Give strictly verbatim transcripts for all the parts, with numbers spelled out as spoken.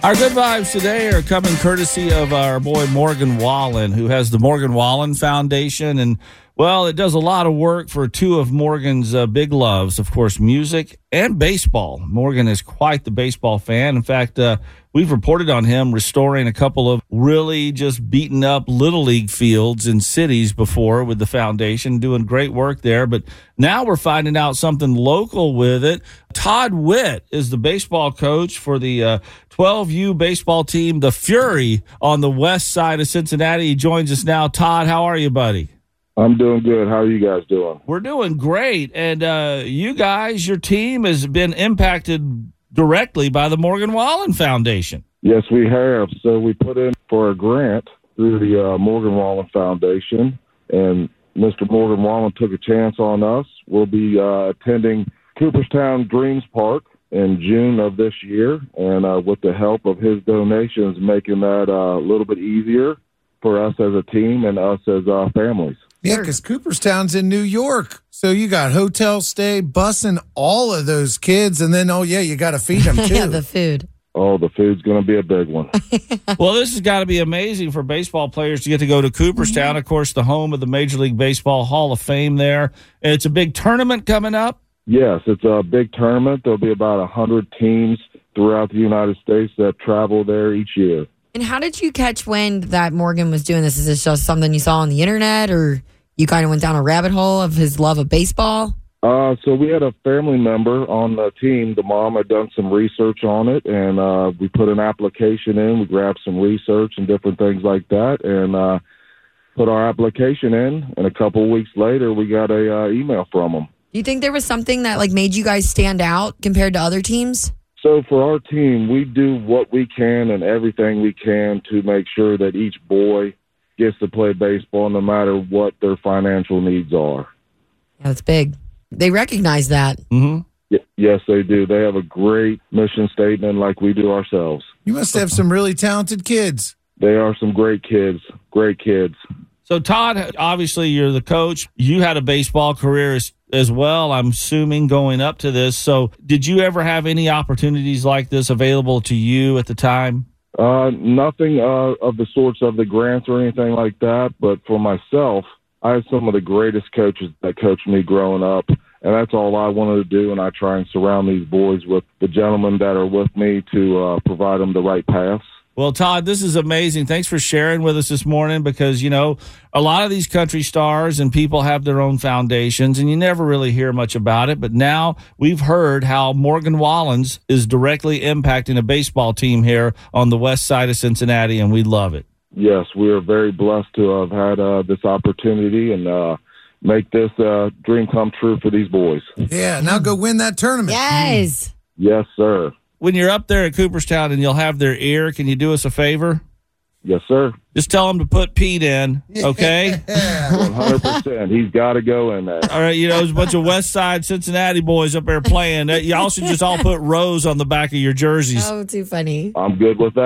Our good vibes today are coming courtesy of our boy Morgan Wallen, who has the Morgan Wallen Foundation. And, well, it does a lot of work for two of Morgan's uh, big loves, of course, music and baseball. Morgan is quite the baseball fan. In fact, uh, we've reported on him restoring a couple of really just beaten up Little League fields in cities before with the foundation, doing great work there. But now we're finding out something local with it. Todd Witt is the baseball coach for the uh, twelve U baseball team, the Fury, on the west side of Cincinnati. He joins us now. Todd, how are you, buddy? I'm doing good. How are you guys doing? We're doing great. And uh, you guys, your team has been impacted directly by the Morgan Wallen Foundation. Yes, we have. So we put in for a grant through the uh, Morgan Wallen Foundation, and Mister Morgan Wallen took a chance on us. We'll be uh, attending Cooperstown Dreams Park in June of this year, and uh, with the help of his donations, making that uh, a little bit easier for us as a team and us as uh, families. Yeah, because Cooperstown's in New York. So you got hotel stay, busing all of those kids, and then, oh, yeah, you got to feed them, too. Yeah, the food. Oh, the food's going to be a big one. Well, this has got to be amazing for baseball players to get to go to Cooperstown, mm-hmm. of course, the home of the Major League Baseball Hall of Fame there. And it's a big tournament coming up? Yes, it's a big tournament. There'll be about one hundred teams throughout the United States that travel there each year. And how did you catch wind that Morgan was doing this? Is this just something you saw on the internet, or you kind of went down a rabbit hole of his love of baseball? Uh, so we had a family member on the team. The mom had done some research on it, and uh, we put an application in. We grabbed some research and different things like that, and uh, put our application in. And a couple of weeks later, we got a uh, email from them. Do you think there was something that like made you guys stand out compared to other teams? So for our team, we do what we can and everything we can to make sure that each boy gets to play baseball no matter what their financial needs are. Yeah, that's big. They recognize that. Mm-hmm. Y- yes, they do. They have a great mission statement like we do ourselves. You must have some really talented kids. They are some great kids, great kids. So, Todd, obviously you're the coach. You had a baseball career as, as well, I'm assuming, going up to this. So did you ever have any opportunities like this available to you at the time? Uh, nothing uh, of the sorts of the grants or anything like that. But for myself, I had some of the greatest coaches that coached me growing up. And that's all I wanted to do. And I try and surround these boys with the gentlemen that are with me to uh, provide them the right paths. Well, Todd, this is amazing. Thanks for sharing with us this morning because, you know, a lot of these country stars and people have their own foundations, and you never really hear much about it. But now we've heard how Morgan Wallen's is directly impacting a baseball team here on the west side of Cincinnati, and we love it. Yes, we are very blessed to have had uh, this opportunity and uh, make this uh, dream come true for these boys. Yeah, now go win that tournament. Yes. Yes, sir. When you're up there at Cooperstown and you'll have their ear, can you do us a favor? Yes, sir. Just tell them to put Pete in, okay? one hundred percent. He's got to go in there. All right, you know, there's a bunch of West Side Cincinnati boys up there playing. Y'all should just all put Rose on the back of your jerseys. Oh, too funny. I'm good with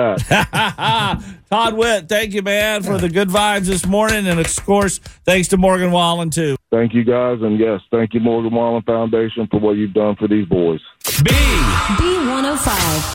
that. Todd Witt, thank you, man, for the good vibes this morning. And, of course, thanks to Morgan Wallen, too. Thank you, guys. And, yes, thank you, Morgan Wallen Foundation, for what you've done for these boys. B. B one oh five.